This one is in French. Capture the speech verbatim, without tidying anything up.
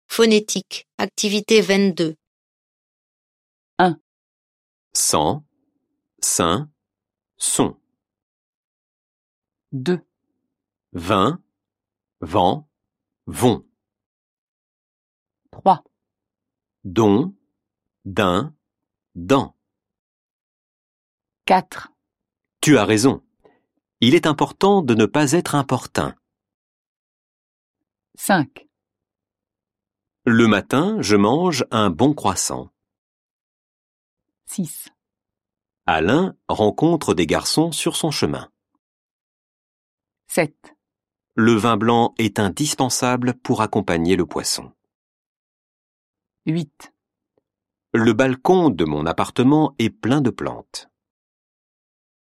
Phonétique, activité vingt-deux. Sang, sein, son. deux, Vin, vent, vont. trois, Don, d'un, dans. quatre, Tu as raison. Il est important de ne pas être importun. cinq, Le matin, je mange un bon croissant. six, Alain rencontre des garçons sur son chemin. sept, Le vin blanc est indispensable pour accompagner le poisson. huit. Le balcon de mon appartement est plein de plantes.